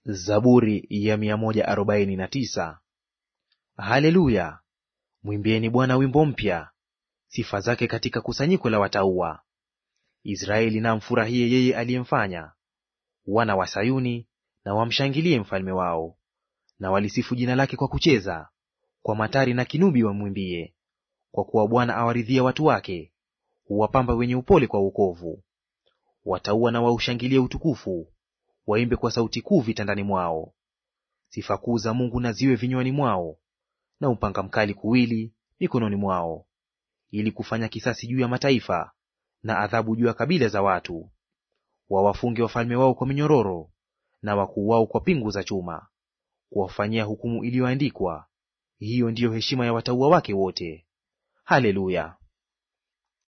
Zaburi ya 149. Haleluya! Mwimbieni Bwana wimbo mpya, sifa zake katika kusanyiko la watauwa. Israeli na amfurahie yeye aliyemfanya. Wana wa Sayuni na wamshangilie mfalme wao. Na walisifu jina lake kwa kucheza, kwa matari na kinubi wamwimbie. Kwa kuwa Bwana awaridhia watu wake, huwapamba wenye upole kwa wokovu. Watauwa na waushangilie utukufu, waimbe kwa sauti kuu vitandani mwao. Sifa kuu za Mungu na ziwe vinywani mwao, na upanga mkali kuwili mikononi mwao, ili kufanya kisasi juu ya mataifa, na adhabu juu ya kabila za watu. Wawafunge wafalme wao kwa minyororo, na wakuu wao kwa pingu za chuma, kuwafanyia hukumu iliyoandikwa. Hiyo ndiyo heshima ya watauwa wake wote. Haleluya!